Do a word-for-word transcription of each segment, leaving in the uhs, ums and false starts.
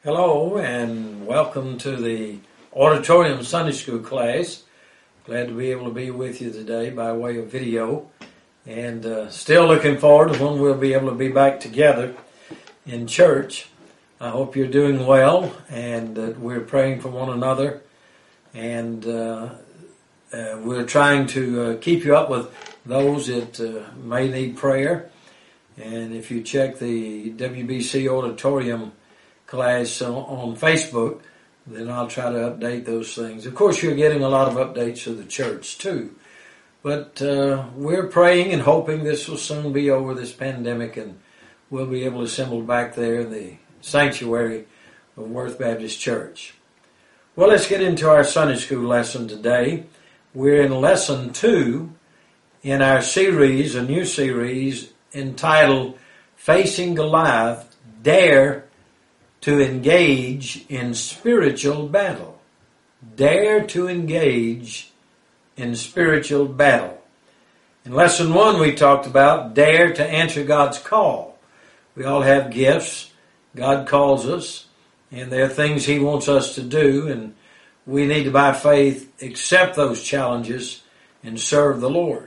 Hello and welcome to the Auditorium Sunday School class. Glad to be able to be with you today by way of video, and uh, still looking forward to when we'll be able to be back together in church. I hope you're doing well and that we're praying for one another, and uh, uh, we're trying to uh, keep you up with those that uh, may need prayer. And if you check the W B C Auditorium class on Facebook, then I'll try to update those things. Of course, you're getting a lot of updates of the church too, but uh, we're praying and hoping this will soon be over, this pandemic, and we'll be able to assemble back there in the sanctuary of Worth Baptist Church. Well, let's get into our Sunday school lesson today. We're in lesson two in our series, a new series entitled Facing Goliath, Dare to engage in spiritual battle. Dare to engage in spiritual battle. In lesson one, we talked about dare to answer God's call. We all have gifts. God calls us, and there are things He wants us to do, and we need to, by faith, accept those challenges and serve the Lord.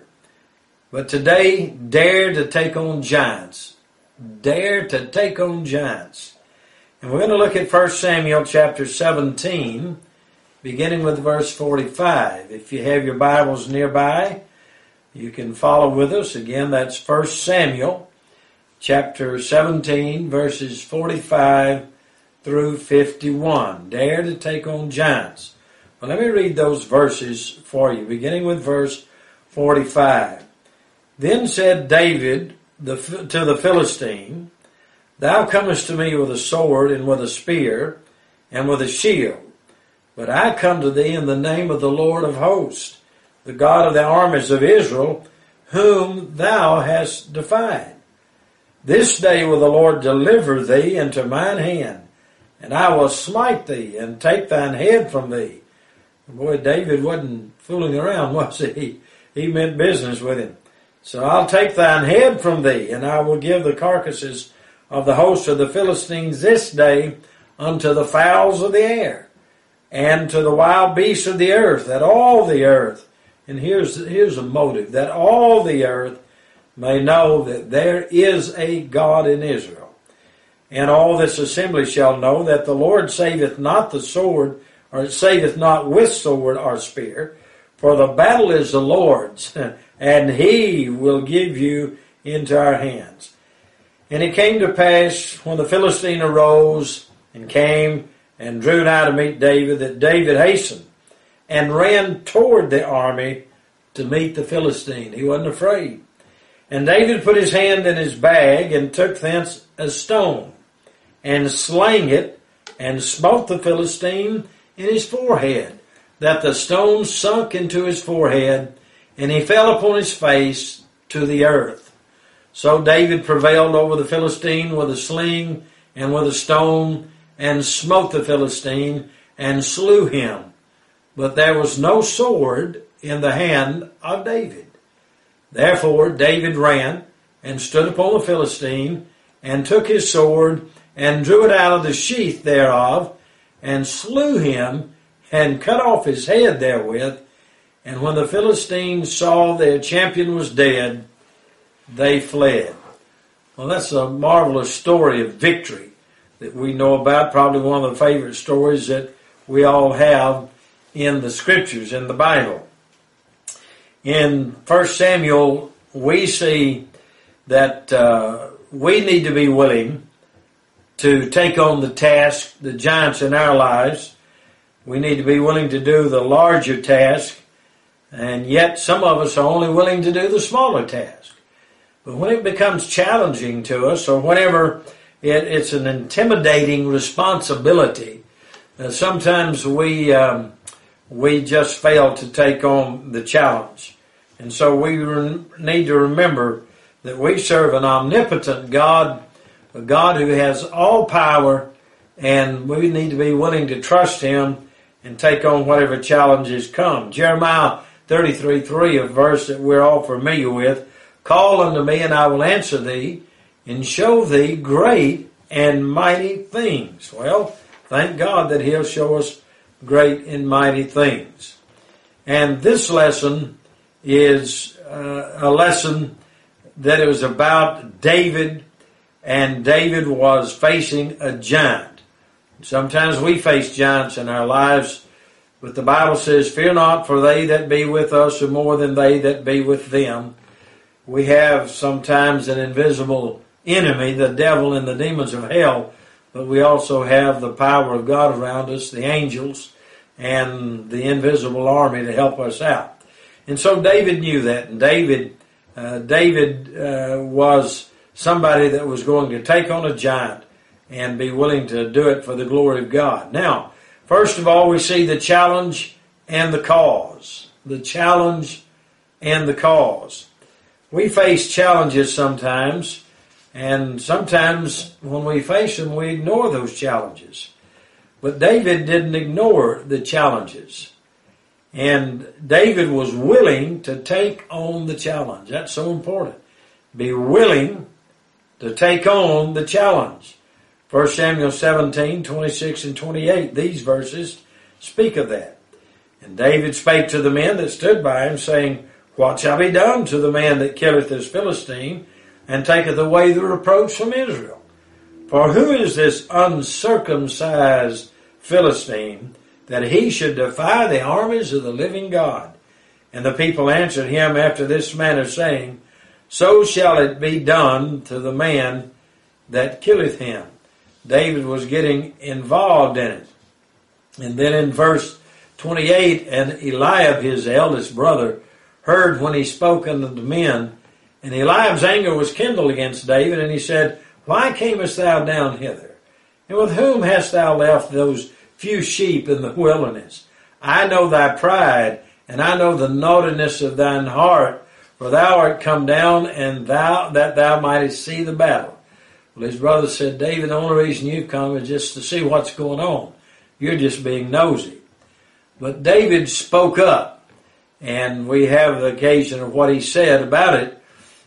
But today, dare to take on giants. Dare to take on giants. And we're going to look at First Samuel chapter seventeen, beginning with verse forty-five. If you have your Bibles nearby, you can follow with us. Again, that's First Samuel chapter seventeen, verses forty-five through fifty-one. Dare to take on giants. Well, let me read those verses for you, beginning with verse forty-five. Then said David the, to the Philistine, Thou comest to me with a sword and with a spear and with a shield. But I come to thee in the name of the Lord of hosts, the God of the armies of Israel, whom thou hast defied. This day will the Lord deliver thee into mine hand, and I will smite thee and take thine head from thee. Boy, David wasn't fooling around, was he? He meant business with him. So I'll take thine head from thee, and I will give the carcasses of the host of the Philistines this day unto the fowls of the air, and to the wild beasts of the earth, that all the earth, and here's, here's a motive, that all the earth may know that there is a God in Israel. And all this assembly shall know that the Lord saveth not the sword, or saveth not with sword or spear, for the battle is the Lord's, and He will give you into our hands. And it came to pass, when the Philistine arose and came and drew nigh to meet David, that David hastened and ran toward the army to meet the Philistine. He wasn't afraid. And David put his hand in his bag and took thence a stone and slang it and smote the Philistine in his forehead, that the stone sunk into his forehead, and he fell upon his face to the earth. So David prevailed over the Philistine with a sling and with a stone, and smote the Philistine, and slew him. But there was no sword in the hand of David. Therefore David ran, and stood upon the Philistine, and took his sword, and drew it out of the sheath thereof, and slew him, and cut off his head therewith. And when the Philistines saw their champion was dead, they fled. Well, that's a marvelous story of victory that we know about, probably one of the favorite stories that we all have in the Scriptures, in the Bible. In First Samuel, we see that uh, we need to be willing to take on the task, the giants in our lives. We need to be willing to do the larger task, and yet some of us are only willing to do the smaller task. But when it becomes challenging to us, or whenever it, it's an intimidating responsibility, uh, sometimes we um, we just fail to take on the challenge. And so we re- need to remember that we serve an omnipotent God, a God who has all power, and we need to be willing to trust Him and take on whatever challenges come. Jeremiah thirty-three three, a verse that we're all familiar with, Call unto me, and I will answer thee, and show thee great and mighty things. Well, thank God that He'll show us great and mighty things. And this lesson is uh, a lesson that it was about David, and David was facing a giant. Sometimes we face giants in our lives, but the Bible says, fear not, for they that be with us are more than they that be with them. We have sometimes an invisible enemy, the devil and the demons of hell, but we also have the power of God around us, the angels, and the invisible army to help us out. And so David knew that, and David, uh, David uh, was somebody that was going to take on a giant and be willing to do it for the glory of God. Now, first of all, we see the challenge and the cause. The challenge and the cause. We face challenges sometimes, and sometimes when we face them, we ignore those challenges. But David didn't ignore the challenges. And David was willing to take on the challenge. That's so important. Be willing to take on the challenge. First Samuel seventeen, twenty-six and twenty-eight, these verses speak of that. And David spake to the men that stood by him, saying, what shall be done to the man that killeth this Philistine, and taketh away the reproach from Israel? For who is this uncircumcised Philistine, that he should defy the armies of the living God? And the people answered him after this manner, saying, so shall it be done to the man that killeth him. David was getting involved in it. And then in verse twenty-eight, and Eliab, his eldest brother, heard when he spoke unto the men, and Eliab's anger was kindled against David, and he said, why camest thou down hither? And with whom hast thou left those few sheep in the wilderness? I know thy pride, and I know the naughtiness of thine heart, for thou art come down, and thou that thou mightest see the battle. Well, his brother said, David, the only reason you've come is just to see what's going on. You're just being nosy. But David spoke up, and we have the occasion of what he said about it.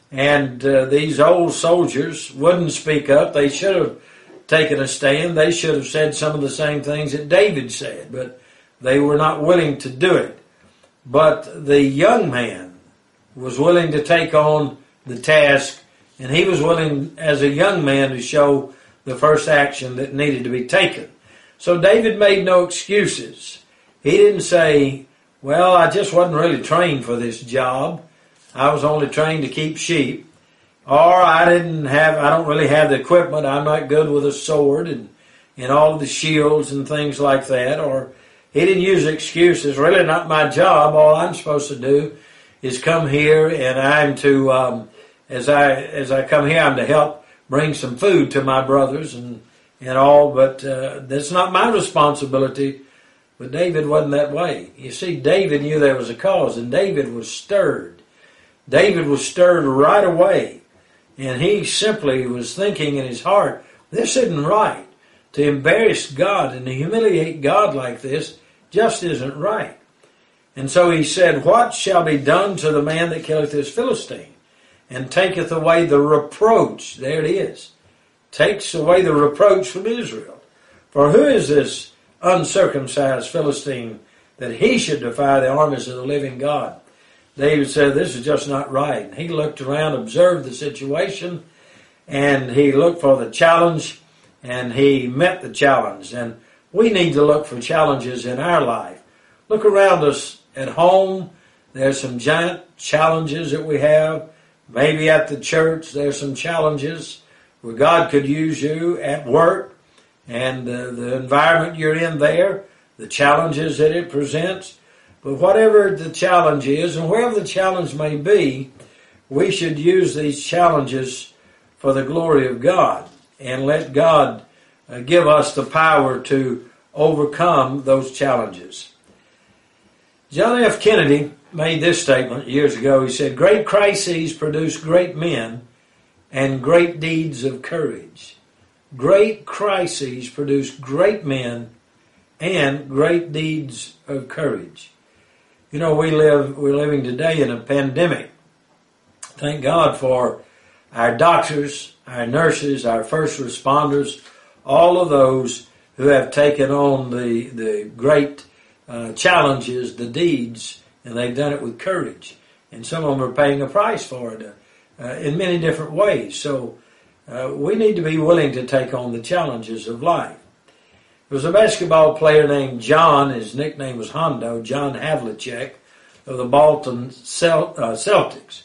And uh, these old soldiers wouldn't speak up. They should have taken a stand. They should have said some of the same things that David said, but they were not willing to do it. But the young man was willing to take on the task, and he was willing as a young man to show the first action that needed to be taken. So David made no excuses. He didn't say, well, I just wasn't really trained for this job. I was only trained to keep sheep. Or I didn't have, I don't really have the equipment. I'm not good with a sword and, and all of the shields and things like that. Or he didn't use excuses. Really not my job. All I'm supposed to do is come here, and I'm to, um, as I as I come here, I'm to help bring some food to my brothers and, and all. But uh, that's not my responsibility. But David wasn't that way. You see, David knew there was a cause, and David was stirred. David was stirred right away. And he simply was thinking in his heart, this isn't right. To embarrass God and to humiliate God like this just isn't right. And so he said, what shall be done to the man that killeth this Philistine, and taketh away the reproach? There it is. Takes away the reproach from Israel. For who is this uncircumcised Philistine, that he should defy the armies of the living God? David said, this is just not right. And he looked around, observed the situation, and he looked for the challenge, and he met the challenge. And we need to look for challenges in our life. Look around us at home. There's some giant challenges that we have. Maybe at the church, there's some challenges where God could use you. At work, and uh, the environment you're in there, the challenges that it presents. But whatever the challenge is, and wherever the challenge may be, we should use these challenges for the glory of God, and let God uh, give us the power to overcome those challenges. John F. Kennedy made this statement years ago. He said, great crises produce great men and great deeds of courage. Great crises produce great men and great deeds of courage. You know, we live, we're living today in a pandemic. Thank God for our doctors, our nurses, our first responders, all of those who have taken on the, the great uh, challenges, the deeds, and they've done it with courage. And some of them are paying a price for it uh, in many different ways. So uh, we need to be willing to take on the challenges of life. There was a basketball player named John, his nickname was Hondo, John Havlicek, of the Boston Cel- uh, Celtics.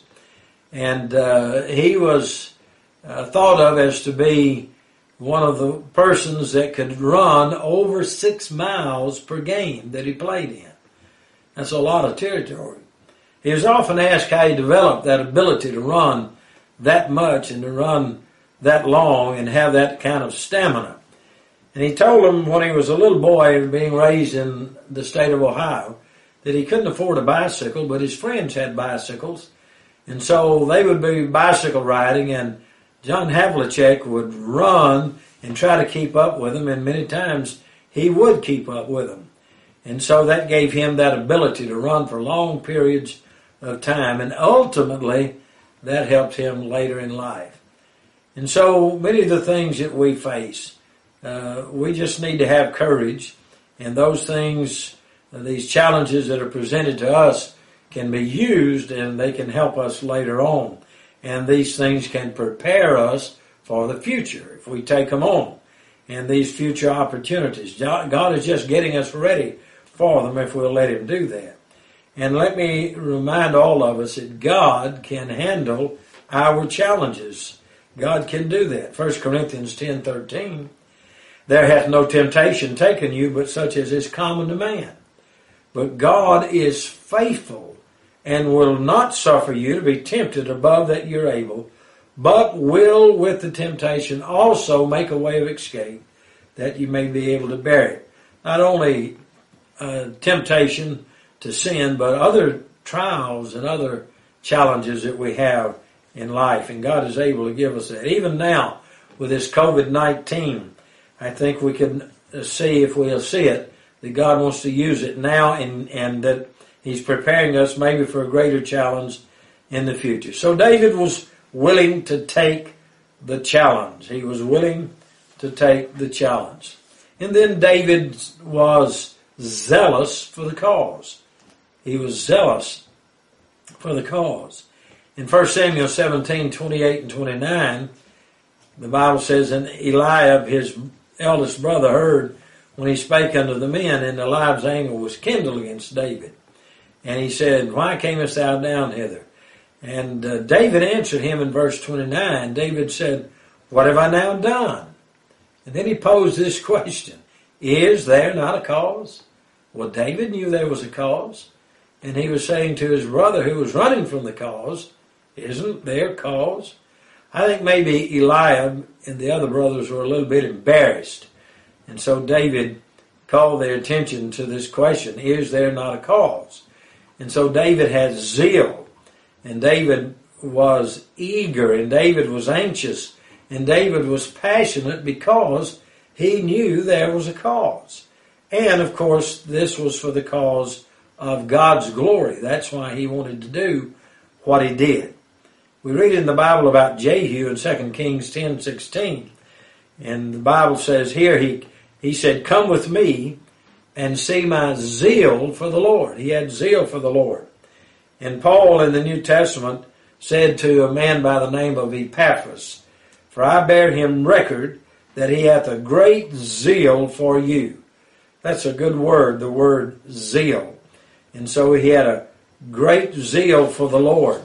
And uh, he was uh, thought of as to be one of the persons that could run over six miles per game that he played in. That's a lot of territory. He was often asked how he developed that ability to run that much and to run that long and have that kind of stamina. And he told him when he was a little boy being raised in the state of Ohio that he couldn't afford a bicycle, but his friends had bicycles. And so they would be bicycle riding, and John Havlicek would run and try to keep up with them, and many times he would keep up with them. And so that gave him that ability to run for long periods of time, and ultimately that helped him later in life. And so many of the things that we face, uh, we just need to have courage, and those things, these challenges that are presented to us can be used and they can help us later on. And these things can prepare us for the future if we take them on. And these future opportunities, God is just getting us ready for them if we'll let Him do that. And let me remind all of us that God can handle our challenges. God can do that. First Corinthians ten thirteen, there hath no temptation taken you but such as is common to man. But God is faithful and will not suffer you to be tempted above that you're able, but will with the temptation also make a way of escape that you may be able to bear it. Not only uh, temptation to sin, but other trials and other challenges that we have in life. And God is able to give us that. Even now, with this covid nineteen, I think we can see, if we'll see it, that God wants to use it now and, and that He's preparing us maybe for a greater challenge in the future. So David was willing to take the challenge. He was willing to take the challenge. And then David was zealous for the cause. He was zealous for the cause. In First Samuel seventeen, twenty-eight and twenty-nine, the Bible says, and Eliab, his eldest brother, heard when he spake unto the men, and Eliab's anger was kindled against David. And he said, why camest thou down hither? And uh, David answered him in verse twenty-nine. David said, what have I now done? And then he posed this question, is there not a cause? Well, David knew there was a cause. And he was saying to his brother who was running from the cause, isn't there cause? I think maybe Eliab and the other brothers were a little bit embarrassed. And so David called their attention to this question, is there not a cause? And so David had zeal, and David was eager, and David was anxious, and David was passionate because he knew there was a cause. And of course, this was for the cause of God's glory. That's why he wanted to do what he did. We read in the Bible about Jehu in Second Kings ten sixteen. And the Bible says here, he, he said, come with me and see my zeal for the Lord. He had zeal for the Lord. And Paul in the New Testament said to a man by the name of Epaphras, for I bear him record that he hath a great zeal for you. That's a good word, the word zeal. And so he had a great zeal for the Lord.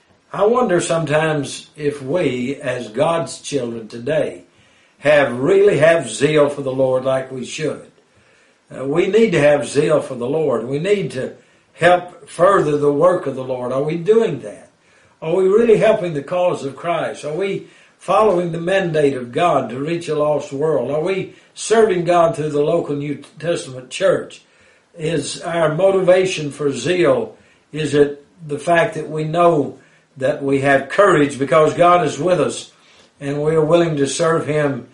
I wonder sometimes if we, as God's children today, have really have zeal for the Lord like we should. Uh, we need to have zeal for the Lord. We need to help further the work of the Lord. Are we doing that? Are we really helping the cause of Christ? Are we following the mandate of God to reach a lost world? Are we serving God through the local New Testament church? Is our motivation for zeal, is it the fact that we know that we have courage because God is with us and we are willing to serve Him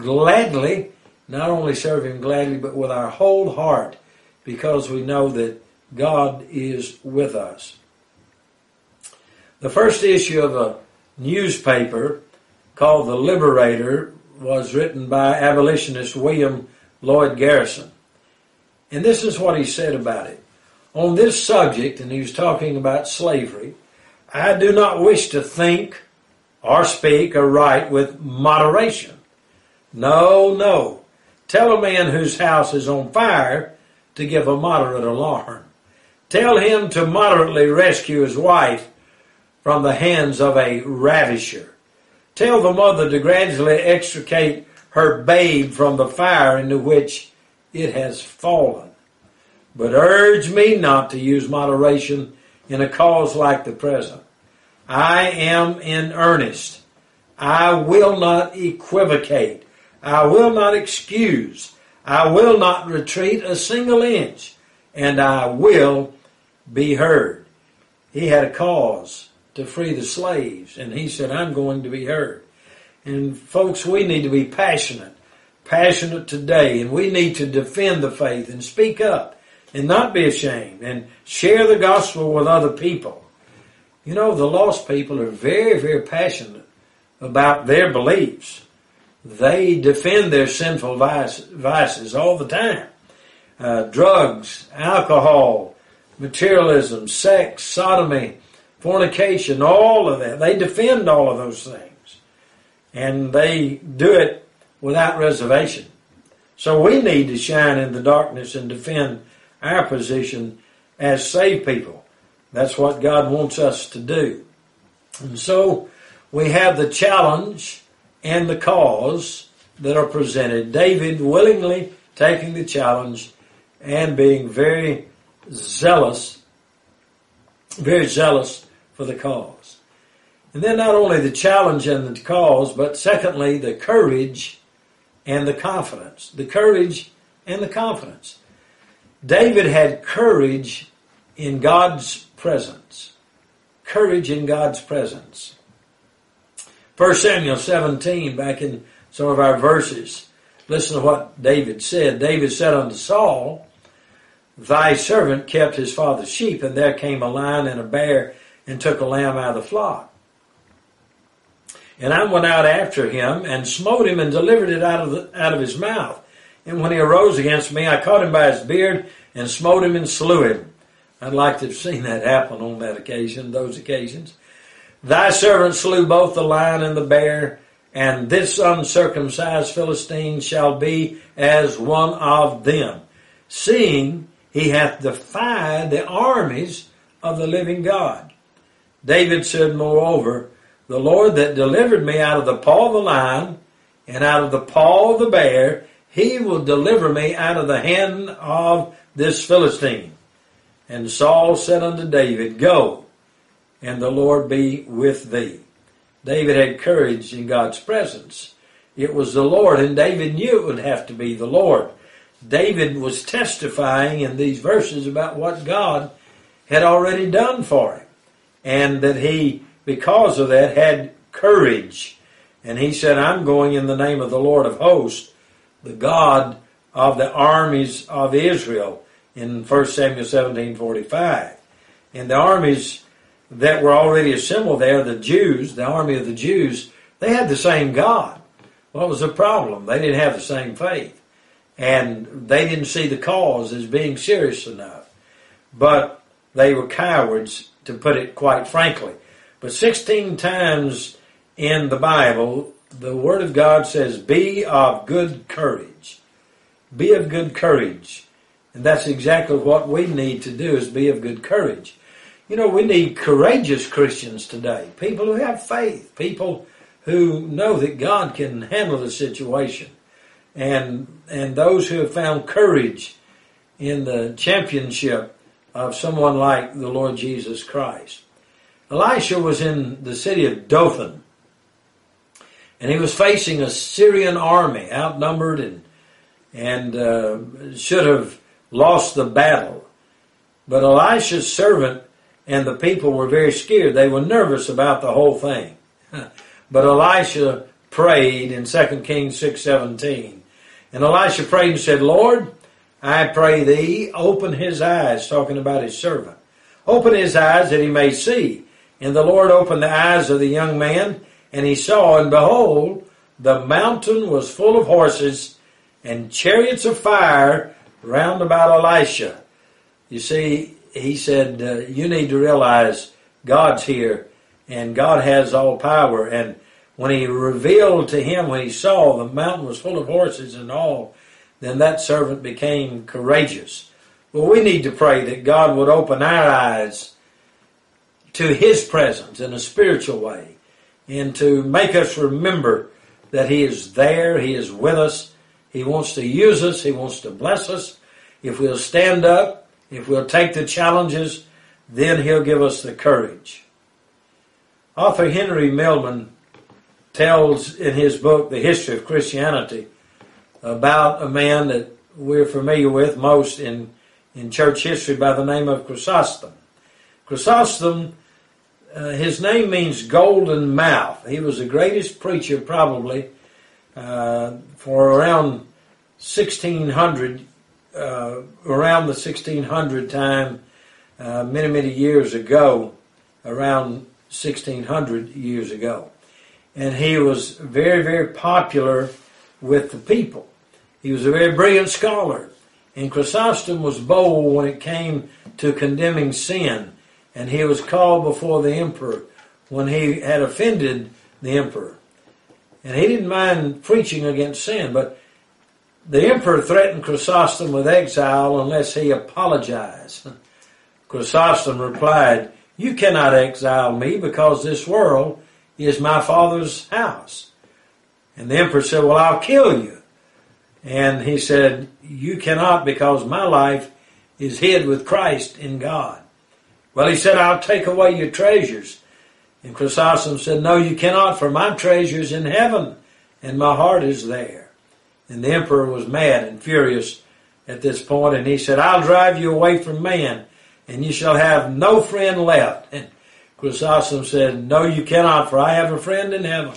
gladly, not only serve Him gladly, but with our whole heart because we know that God is with us. The first issue of a newspaper called The Liberator was written by abolitionist William Lloyd Garrison. And this is what he said about it. On this subject, and he was talking about slavery, I do not wish to think or speak or write with moderation. No, no. Tell a man whose house is on fire to give a moderate alarm. Tell him to moderately rescue his wife from the hands of a ravisher. Tell the mother to gradually extricate her babe from the fire into which it has fallen. But urge me not to use moderation in a cause like the present. I am in earnest. I will not equivocate. I will not excuse. I will not retreat a single inch. And I will be heard. He had a cause to free the slaves, and he said, I'm going to be heard. And folks, we need to be passionate, passionate today, and we need to defend the faith and speak up and not be ashamed and share the gospel with other people. You know, the lost people are very, very passionate about their beliefs. They defend their sinful vice, vices all the time. Uh, drugs, alcohol, materialism, sex, sodomy, fornication, all of that. They defend all of those things. And they do it without reservation. So we need to shine in the darkness and defend our position as saved people. That's what God wants us to do. And so we have the challenge and the cause that are presented. David willingly taking the challenge and being very zealous, very zealous for the cause. And then not only the challenge and the cause, but secondly, the courage and the confidence. The courage and the confidence. David had courage in God's presence. Courage in God's presence. First Samuel seventeen, back in some of our verses, listen to what David said. David said unto Saul, Thy servant kept his father's sheep, and there came a lion and a bear, and took a lamb out of the flock. And I went out after him, and smote him, and delivered it out of the, out of his mouth. And when he arose against me, I caught him by his beard, and smote him, and slew him. I'd like to have seen that happen on that occasion, those occasions. Thy servant slew both the lion and the bear, and this uncircumcised Philistine shall be as one of them, seeing he hath defied the armies of the living God. David said, moreover, the Lord that delivered me out of the paw of the lion and out of the paw of the bear, he will deliver me out of the hand of this Philistine. And Saul said unto David, Go, and the Lord be with thee. David had courage in God's presence. It was the Lord, and David knew it would have to be the Lord. David was testifying in these verses about what God had already done for him, and that he, because of that, had courage. And he said, I'm going in the name of the Lord of hosts, the God of the armies of Israel, in First Samuel seventeen forty-five. And the armies that were already assembled there, the Jews, the army of the Jews, they had the same God. What was the problem? They didn't have the same faith. And they didn't see the cause as being serious enough. But they were cowards, to put it quite frankly. But sixteen times in the Bible, the Word of God says, be of good courage. Be of good courage. And that's exactly what we need to do, is be of good courage. You know, we need courageous Christians today. People who have faith. People who know that God can handle the situation. And, and those who have found courage in the championship of someone like the Lord Jesus Christ. Elisha was in the city of Dothan, and he was facing a Syrian army, outnumbered, and and uh, should have lost the battle. But Elisha's servant and the people were very scared. They were nervous about the whole thing. But Elisha prayed in Second Kings six seventeen. And Elisha prayed and said, Lord, I pray thee, open his eyes, talking about his servant. Open his eyes that he may see. And the Lord opened the eyes of the young man, and he saw, and behold, the mountain was full of horses, and chariots of fire round about Elisha. You see, he said, uh, you need to realize God's here and God has all power. And when he revealed to him, when he saw the mountain was full of horses and all, then that servant became courageous. Well, we need to pray that God would open our eyes to his presence in a spiritual way and to make us remember that he is there, he is with us, he wants to use us, he wants to bless us. If we'll stand up, if we'll take the challenges, then he'll give us the courage. Author Henry Millman tells in his book, The History of Christianity, about a man that we're familiar with most in, in church history by the name of Chrysostom. Chrysostom, uh, his name means golden mouth. He was the greatest preacher probably uh, for around sixteen hundred, uh, around the sixteen hundred time, uh, many, many years ago, around sixteen hundred years ago. And he was very, very popular with the people. He was a very brilliant scholar. And Chrysostom was bold when it came to condemning sin. And he was called before the emperor when he had offended the emperor. And he didn't mind preaching against sin, but the emperor threatened Chrysostom with exile unless he apologized. Chrysostom replied, "You cannot exile me because this world is my Father's house." And the emperor said, "Well, I'll kill you." And he said, "You cannot because my life is hid with Christ in God." Well, he said, "I'll take away your treasures." And Chrysostom said, "No, you cannot, for my treasure is in heaven, and my heart is there." And the emperor was mad and furious at this point, and he said, "I'll drive you away from man, and you shall have no friend left." And Chrysostom said, "No, you cannot, for I have a friend in heaven,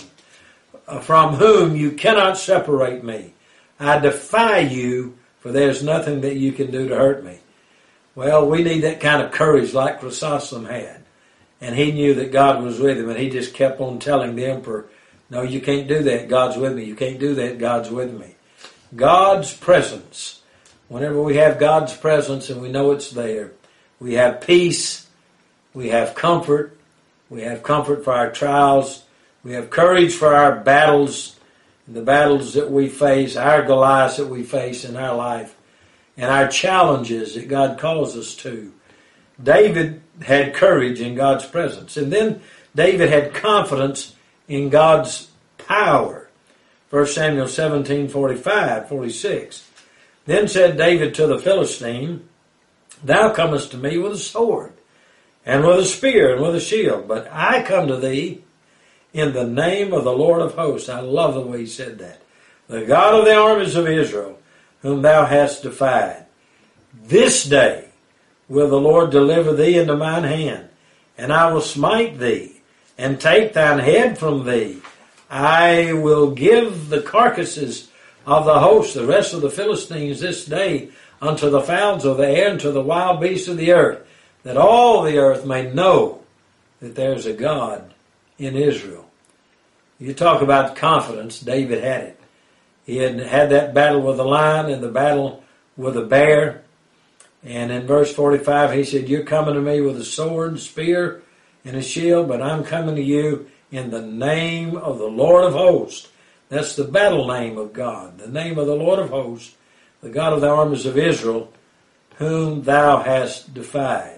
from whom you cannot separate me. I defy you, for there's nothing that you can do to hurt me." Well, we need that kind of courage like Chrysostom had. And he knew that God was with him, and he just kept on telling the emperor, "No, you can't do that. God's with me. You can't do that. God's with me." God's presence. Whenever we have God's presence and we know it's there, we have peace, we have comfort, we have comfort for our trials, we have courage for our battles, the battles that we face, our Goliaths that we face in our life, and our challenges that God calls us to. David had courage in God's presence. And then David had confidence in God's power. First Samuel seventeen, forty-five, forty-six. Then said David to the Philistine, "Thou comest to me with a sword, and with a spear, and with a shield, but I come to thee in the name of the Lord of hosts." I love the way he said that. "The God of the armies of Israel, whom thou hast defied. This day will the Lord deliver thee into mine hand, and I will smite thee, and take thine head from thee. I will give the carcasses of the host, the rest of the Philistines, this day unto the fowls of the air, and to the wild beasts of the earth, that all the earth may know that there's a God in Israel." You talk about confidence, David had it. He had had that battle with the lion and the battle with the bear. And in verse forty-five, he said, "You're coming to me with a sword, spear, and a shield, but I'm coming to you in the name of the Lord of hosts." That's the battle name of God, the name of the Lord of hosts, the God of the armies of Israel, whom thou hast defied.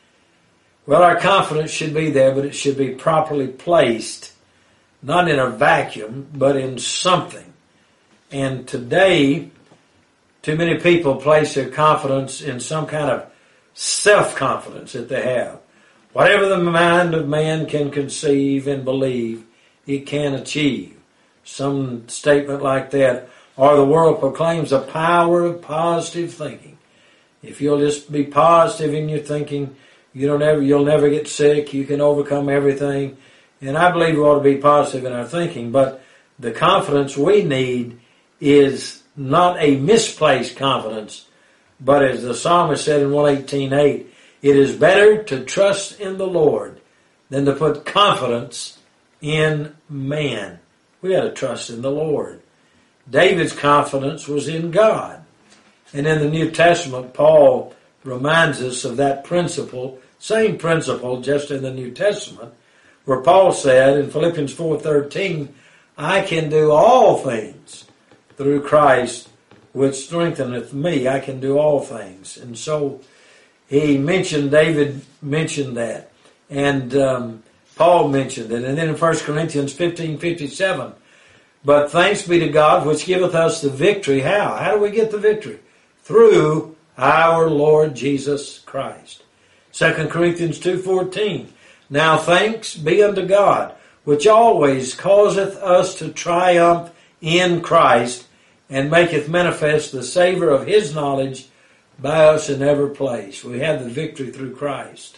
Well, our confidence should be there, but it should be properly placed, not in a vacuum, but in something. And today, too many people place their confidence in some kind of self-confidence that they have. Whatever the mind of man can conceive and believe, it can achieve. Some statement like that. Or the world proclaims the power of positive thinking. If you'll just be positive in your thinking, you don't ever, you'll never get sick. You can overcome everything. And I believe we ought to be positive in our thinking. But the confidence we need is not a misplaced confidence, but as the psalmist said in one eighteen eight, it is better to trust in the Lord than to put confidence in man. We got to trust in the Lord. David's confidence was in God. And in the New Testament, Paul reminds us of that principle, same principle, just in the New Testament, where Paul said in Philippians four thirteen, I can do all things through Christ which strengtheneth me. I can do all things. And so he mentioned, David mentioned that. And um, Paul mentioned it. And then in First Corinthians fifteen fifty-seven, but thanks be to God which giveth us the victory. How? How do we get the victory? Through our Lord Jesus Christ. Second Corinthians two fourteen, now thanks be unto God, which always causeth us to triumph in Christ, and maketh manifest the savour of his knowledge by us in every place. We have the victory through Christ.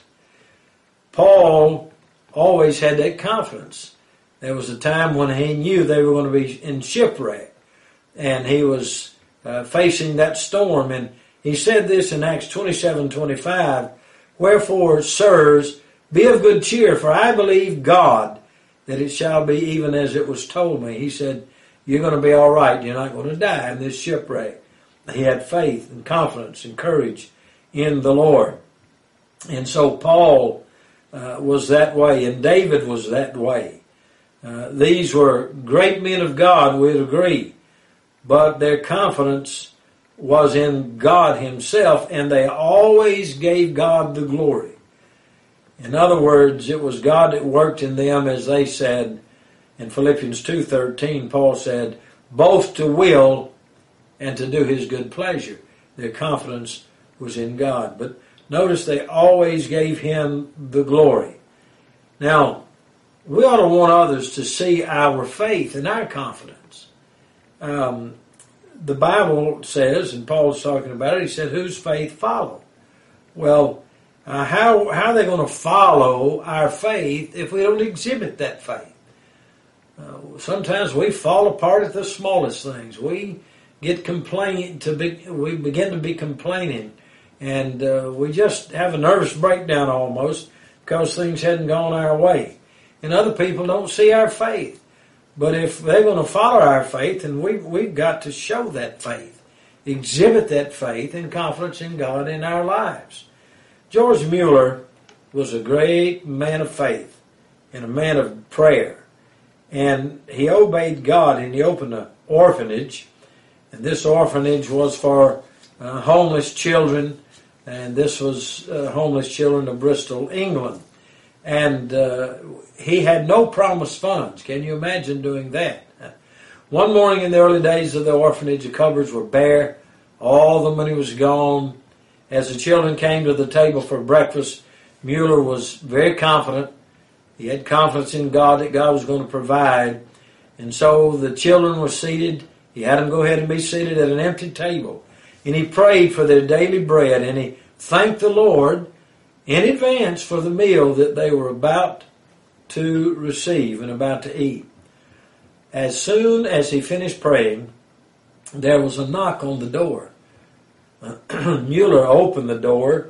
Paul always had that confidence. There was a time when he knew they were going to be in shipwreck, and he was uh, facing that storm. And he said this in Acts twenty-seven twenty-five, wherefore, sirs, be of good cheer, for I believe God that it shall be even as it was told me. He said, you're going to be all right. You're not going to die in this shipwreck. He had faith and confidence and courage in the Lord. And so Paul uh, was that way, and David was that way. Uh, these were great men of God, we'd agree, but their confidence was in God himself, and they always gave God the glory. In other words, it was God that worked in them, as they said in Philippians two thirteen, Paul said, both to will and to do his good pleasure. Their confidence was in God. But notice they always gave him the glory. Now, we ought to want others to see our faith and our confidence. Um, the Bible says, and Paul's talking about it, he said, whose faith follow? Well, uh, how, how are they going to follow our faith if we don't exhibit that faith? Uh, sometimes we fall apart at the smallest things. We get complaining to be, we begin to be complaining, and uh, we just have a nervous breakdown almost because things hadn't gone our way. And other people don't see our faith. But if they're going to follow our faith, then we, we've got to show that faith, exhibit that faith and confidence in God in our lives. George Mueller was a great man of faith and a man of prayer. And he obeyed God, and he opened an orphanage. And this orphanage was for uh, homeless children. And this was uh, homeless children of Bristol, England. And uh, he had no promised funds. Can you imagine doing that? One morning in the early days of the orphanage, the cupboards were bare. All the money was gone. As the children came to the table for breakfast, Mueller was very confident. He had confidence in God that God was going to provide. And so the children were seated. He had them go ahead and be seated at an empty table. And he prayed for their daily bread. And he thanked the Lord in advance for the meal that they were about to receive and about to eat. As soon as he finished praying, there was a knock on the door. Mueller opened the door,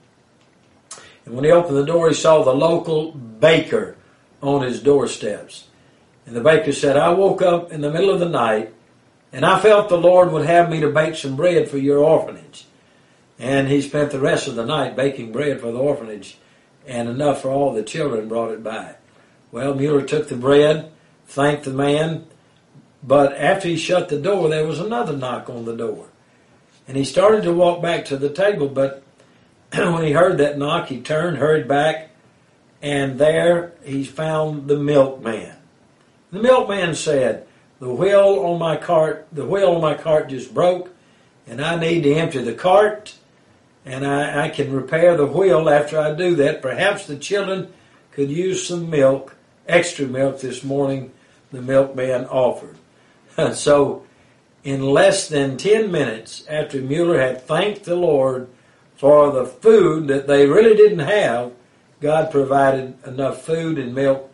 and when he opened the door, he saw the local baker on his doorsteps. And the baker said, I woke up in the middle of the night, and I felt the Lord would have me to bake some bread for your orphanage. And he spent the rest of the night baking bread for the orphanage, and enough for all the children brought it by. Well, Mueller took the bread, thanked the man, but after he shut the door, there was another knock on the door. And he started to walk back to the table, but when he heard that knock, he turned, hurried back, and there he found the milkman. The milkman said, the wheel on my cart, the wheel on my cart just broke, and I need to empty the cart, and I, I can repair the wheel after I do that. Perhaps the children could use some milk, extra milk this morning, the milkman offered. So in less than ten minutes after Mueller had thanked the Lord for the food that they really didn't have, God provided enough food and milk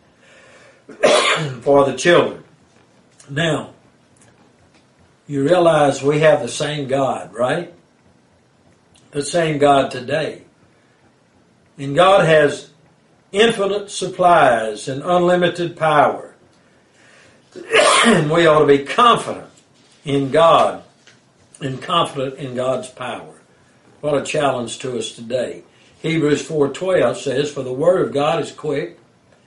for the children. Now, you realize we have the same God, right? The same God today. And God has infinite supplies and unlimited power. And we ought to be confident in God and confident in God's power. What a challenge to us today. Hebrews four twelve says, "For the word of God is quick,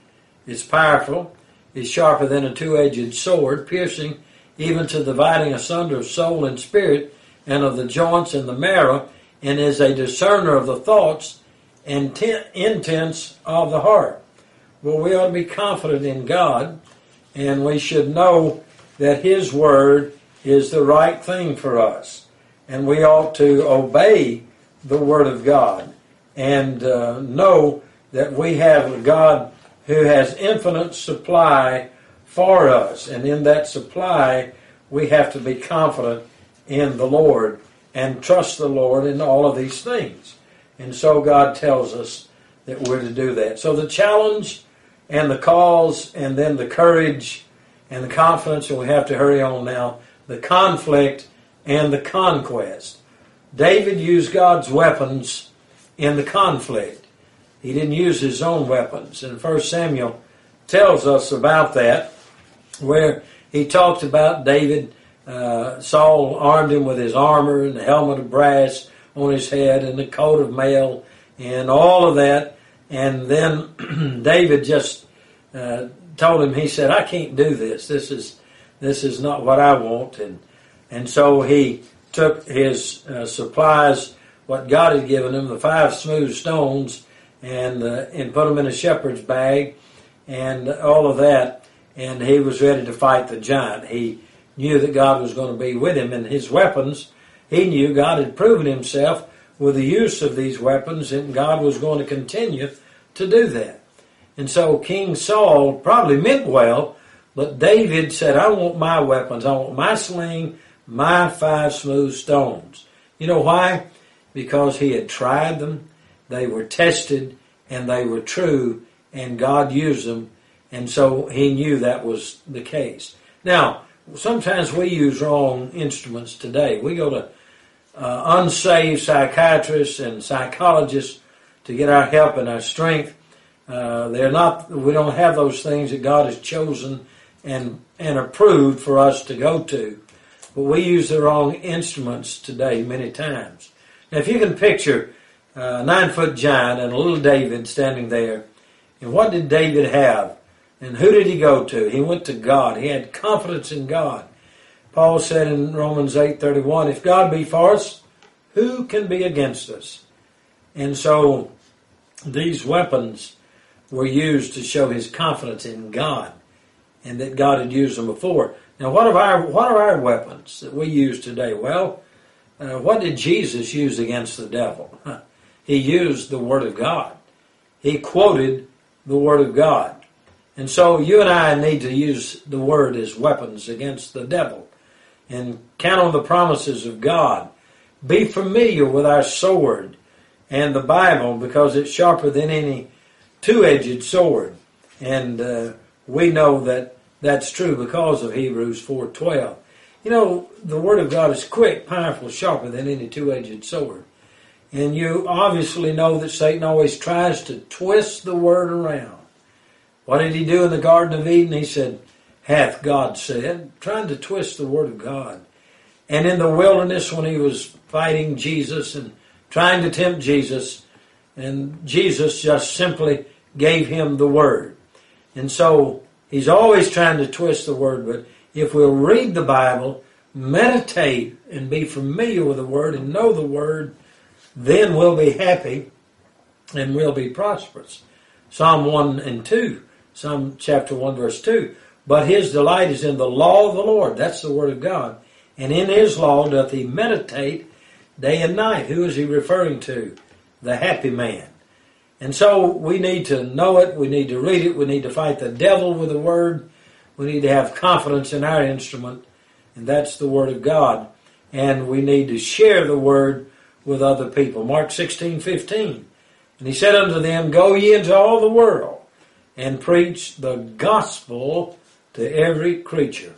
is powerful, is sharper than a two-edged sword, piercing even to dividing asunder of soul and spirit, and of the joints and the marrow, and is a discerner of the thoughts and ten- intents of the heart." Well, we ought to be confident in God, and we should know that His Word is the right thing for us. And we ought to obey the Word of God and uh, know that we have a God who has infinite supply for us. And in that supply, we have to be confident in the Lord and trust the Lord in all of these things. And so God tells us that we're to do that. So the challenge and the cause, and then the courage and the confidence, and we have to hurry on now, the conflict and the conquest. David used God's weapons in the conflict. He didn't use his own weapons. And First Samuel tells us about that, where he talked about David, uh, Saul armed him with his armor and the helmet of brass on his head and the coat of mail and all of that. And then David just uh, told him, he said, "I can't do this. This is this is not what I want." And and so he took his uh, supplies, what God had given him, the five smooth stones, and uh, and put them in a shepherd's bag and all of that. And he was ready to fight the giant. He knew that God was going to be with him. And his weapons, he knew God had proven Himself with the use of these weapons, and God was going to continue to do that. And so King Saul probably meant well, but David said, "I want my weapons. I want my sling, my five smooth stones." You know why? Because he had tried them, they were tested, and they were true, and God used them, and so he knew that was the case. Now, sometimes we use wrong instruments today. We go to Uh, unsaved psychiatrists and psychologists to get our help and our strength. Uh, they're not. We don't have those things that God has chosen and and approved for us to go to. But we use the wrong instruments today many times. Now, if you can picture a nine-foot giant and a little David standing there, and what did David have? And who did he go to? He went to God. He had confidence in God. Paul said in Romans eight thirty-one, "If God be for us, who can be against us?" And so these weapons were used to show his confidence in God, and that God had used them before. Now, what are our what are our weapons that we use today? Well, uh, what did Jesus use against the devil? He used the Word of God. He quoted the Word of God. And so you and I need to use the Word as weapons against the devil. And count on the promises of God. Be familiar with our sword and the Bible, because it's sharper than any two-edged sword. And uh, we know that that's true because of Hebrews four twelve. You know, the Word of God is quick, powerful, sharper than any two-edged sword. And you obviously know that Satan always tries to twist the Word around. What did he do in the Garden of Eden? He said, "Hath God said," trying to twist the Word of God. And in the wilderness, when he was fighting Jesus and trying to tempt Jesus, and Jesus just simply gave him the Word. And so he's always trying to twist the Word, but if we'll read the Bible, meditate and be familiar with the Word and know the Word, then we'll be happy and we'll be prosperous. Psalm one and two, Psalm chapter one verse two. "But his delight is in the law of the Lord." That's the Word of God. "And in His law doth he meditate day and night." Who is he referring to? The happy man. And so we need to know it. We need to read it. We need to fight the devil with the Word. We need to have confidence in our instrument, and that's the Word of God. And we need to share the Word with other people. Mark sixteen fifteen. "And he said unto them, Go ye into all the world, and preach the gospel to every creature."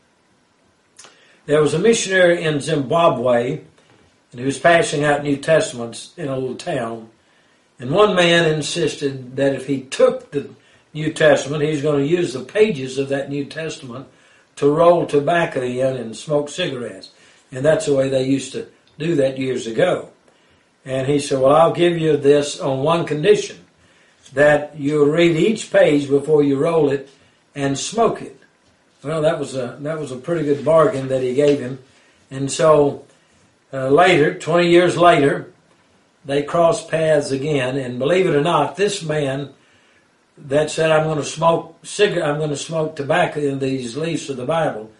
There was a missionary in Zimbabwe, and he was passing out New Testaments in a little town. And one man insisted that if he took the New Testament, he was going to use the pages of that New Testament to roll tobacco in and smoke cigarettes. And that's the way they used to do that years ago. And he said, well, I'll give you this on one condition, that you'll read each page before you roll it and smoke it. Well, that was a that was a pretty good bargain that he gave him. And so uh, later, twenty years later, they crossed paths again. And believe it or not, this man that said, I'm going to smoke cigarette, I'm going to smoke tobacco in these leaves of the Bible,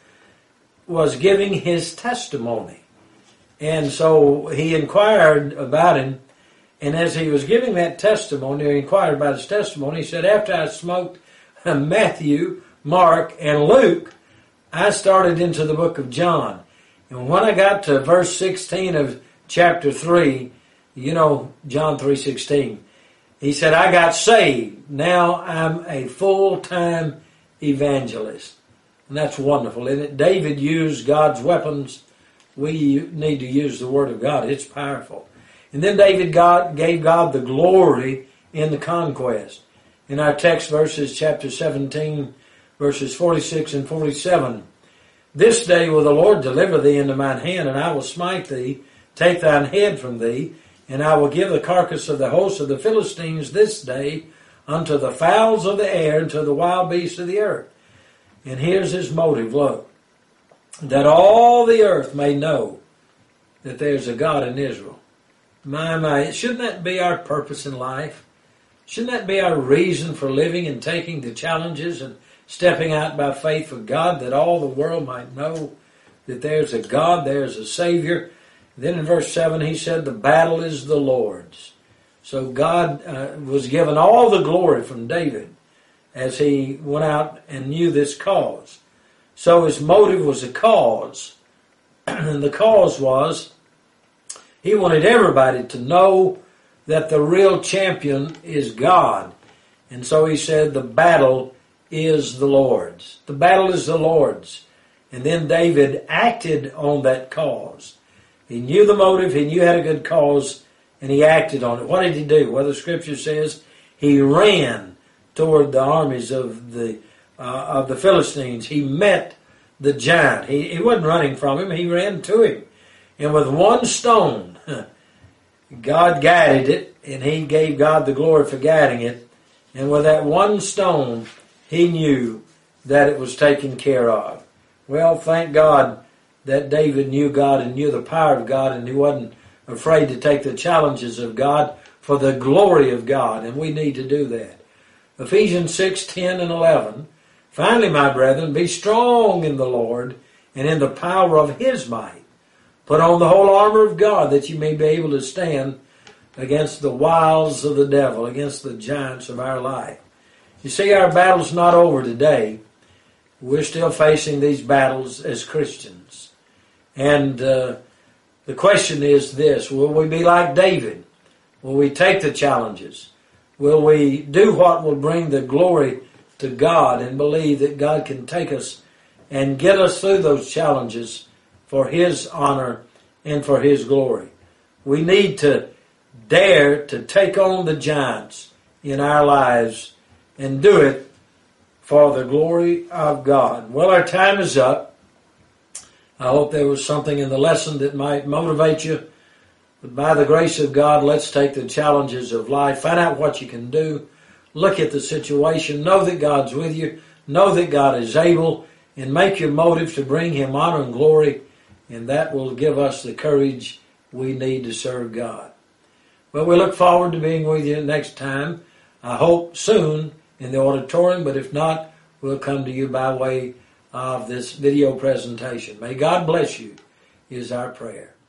was giving his testimony. And so he inquired about him, and as he was giving that testimony, he inquired about his testimony, he said, after I smoked Matthew, Mark, and Luke, I started into the book of John. And when I got to verse sixteen of chapter three, you know, John three sixteen, he said, I got saved. Now I'm a full-time evangelist. And that's wonderful, isn't it? David used God's weapons. We need to use the Word of God. It's powerful. And then David God gave God the glory in the conquest. In our text verses, chapter seventeen, verses forty-six and forty-seven, this day will the Lord deliver thee into mine hand, and I will smite thee, take thine head from thee, and I will give the carcass of the host of the Philistines this day unto the fowls of the air and to the wild beasts of the earth. And here's his motive, look. That all the earth may know that there's a God in Israel. My, my, shouldn't that be our purpose in life? Shouldn't that be our reason for living and taking the challenges and stepping out by faith for God, that all the world might know that there's a God, there's a Savior? Then in verse seven he said, the battle is the Lord's. So God uh, was given all the glory from David as he went out and knew this cause. So his motive was a cause, and the cause was he wanted everybody to know that the real champion is God. And so he said, the battle is the Lord's. The battle is the Lord's. And then David acted on that cause. He knew the motive, he knew he had a good cause, and he acted on it. What did he do? Well, the scripture says he ran toward the armies of the uh, of the Philistines. He met the giant. He, he wasn't running from him, he ran to him. And with one stone, God guided it, and he gave God the glory for guiding it. And with that one stone, he knew that it was taken care of. Well, thank God that David knew God and knew the power of God, and he wasn't afraid to take the challenges of God for the glory of God, and we need to do that. Ephesians six, ten, and eleven, finally, my brethren, be strong in the Lord and in the power of his might. Put on the whole armor of God, that you may be able to stand against the wiles of the devil, against the giants of our life. You see, our battle's not over today. We're still facing these battles as Christians. And uh, the question is this, will we be like David? Will we take the challenges? Will we do what will bring the glory to God and believe that God can take us and get us through those challenges for his honor and for his glory? We need to dare to take on the giants in our lives and do it for the glory of God. Well, our time is up. I hope there was something in the lesson that might motivate you. But by the grace of God, let's take the challenges of life. Find out what you can do. Look at the situation. Know that God's with you. Know that God is able. And make your motive to bring him honor and glory. And that will give us the courage we need to serve God. Well, we look forward to being with you next time. I hope soon in the auditorium. But if not, we'll come to you by way of this video presentation. May God bless you is our prayer.